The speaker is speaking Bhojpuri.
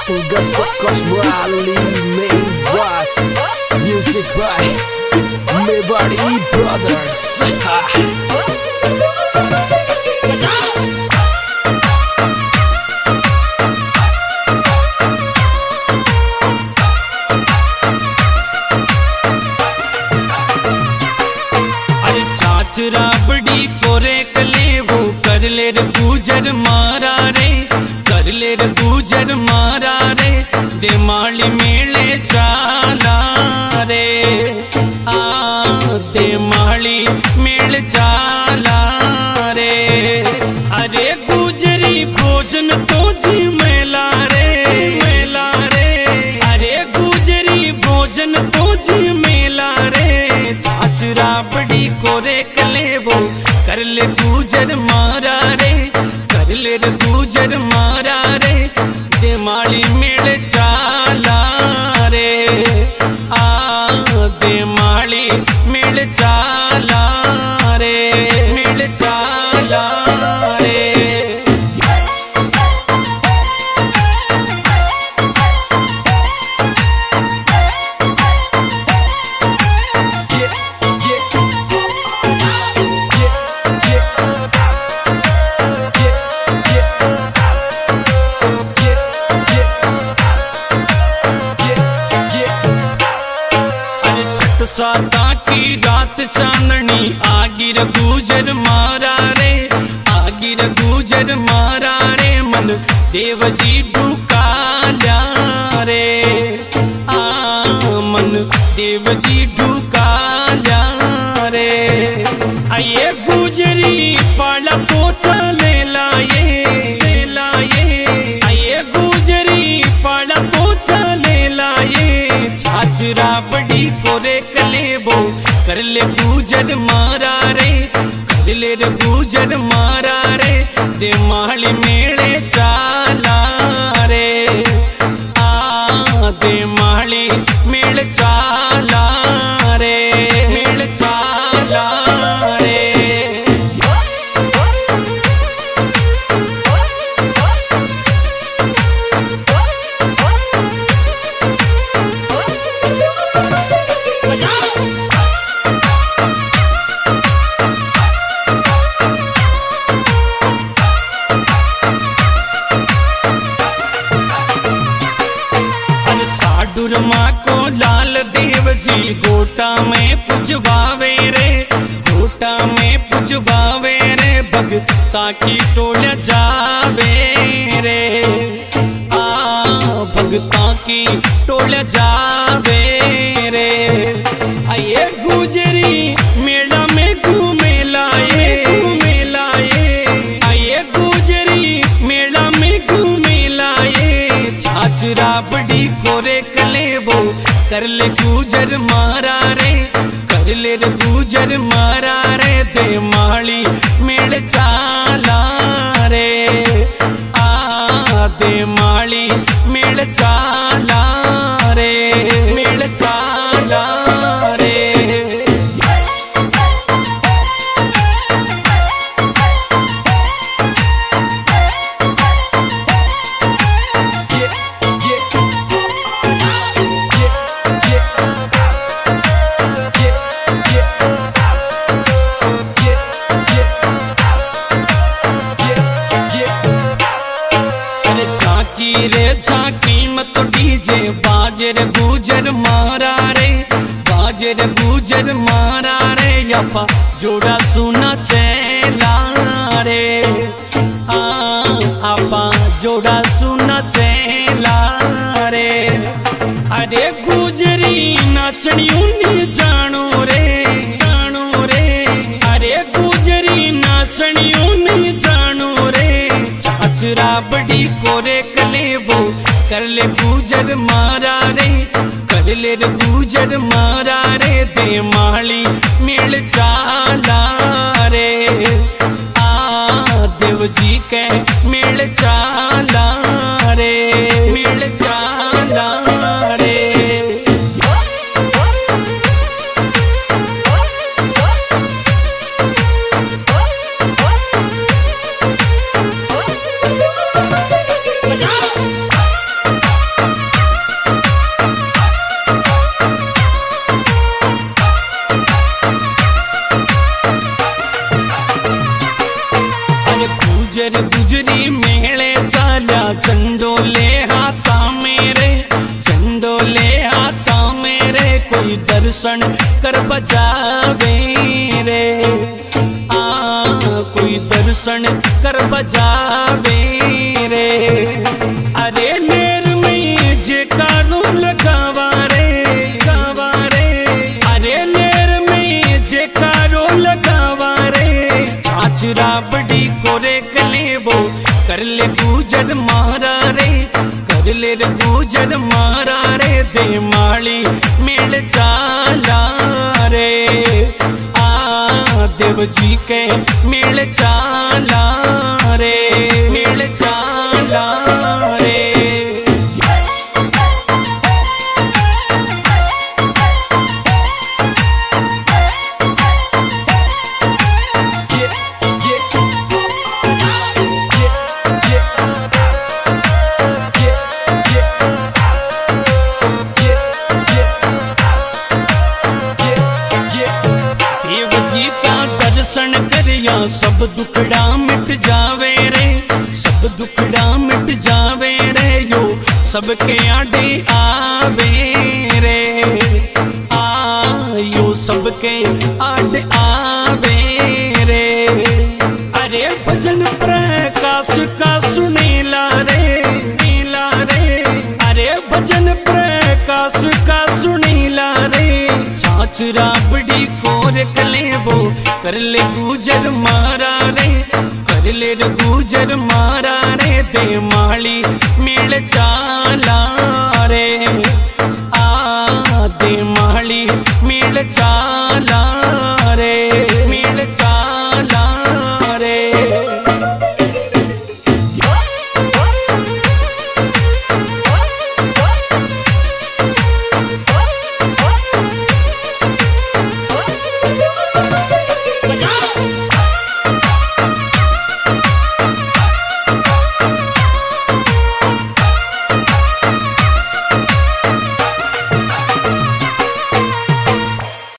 Single Focus Rally Main Was Music by Mewari Brothers. Rabri कोरे कले वो कर ले रे गुजर मारा रे, कर ले रे गुजर मारा रे, दे माली मेले चाला रे, दे माली मेल चाला रे। अरे गुजरी भोजन तो जी मेला रे, मेला रे। अरे गुजरी भोजन तो जी मेला रे, छाछ राबड़ी कोरे कले वो कर ले गुजर मारा रे, कर ले रे गुजर मारा रे, दे माली मेल चाला रे, दे माली मेल चाला रे, मेल चाला रे। साता की रात चांदनी आगिर गुजर मारा रे, आगिर गुजर मारा रे, मन देव जी ढुकाला रे, मन देव जी ढुकाला रे। आये गुजरी पाला पोचा ले लाए, ले लाए। आये गुजरी पाला पोचा ले लाए, छाछ राबड़ी कोरे कले वो कर ले गुजर मारा रे, कर ले रे गुजर मारा रे, दे माली मेले चाला रे, दे माली मेल चाला रे, मेल चाला रे। माँ को लाल देव जी गोटा में पुजवावे रे, गोटा में पुजवावे रे, भगता की टोल जावे रे, भगता की टोल जावे रे। आये गुजरी मेला में घूमे लाए, घूमे लाए। आये गुजरी मेला में घूमे लाए, छाछ राबड़ी कोरे कले वो कर ले गुजर मारा रे, कर ले रे गुजर मारा रे, दे माली मेल चाला रे, दे माली मेल चाला रे, मेल चाला रे। रे झांकी मत डीजे बाजे रे गुजर मारा रे, बाजे रे गुजर मारा रे, यपा जोड़ा सुना चेला रे, आपा जोड़ा सुना चेला रे। अरे गुजरी नाचनी उन्हें जानो रे, जानो रे। अरे गुजरी नाचनी उन्हें जानो रे, छाछ राबड़ी कोरे कले वो कर ले गुजर मारा रे, कर ले रे गुजर मारा रे, दे माली मेल चाला रे, देव जी के मेल चाला रे, मेल चाला रे। झंडोले हाथा मेरे, झंडोले हाथा मेरे, कोई दर्शन कर बजावे रे। कोई दर्शन कर बजावे रे। अरे लेर में जे कानू लगावा रे, गावा रे। अरे लेर में जे कारो लगावा रे, छाछरा बड़ी कोरे गले वो कर ले गुजर मारा रे, कर ले गुजर मारा रे। दे माली मेल चाला रे, देव जी के मेल चाला रे, मेल चाला रे। दर्शन करिया सब दुखड़ा मिट जावे रे, सब दुखड़ा मिट जावे रे। यो सबके आड़े आवे रे, यो सबके आड़े आवे रे। अरे भजन प्रकाश का सुनीला रे, नीला रे। अरे भजन प्रकाश का सुनीला रे, छाछरा बड़ी कोर कले वो कर ले गुजर मारा रे, कर ले गुजर मारा रे। दे माली मेल चाल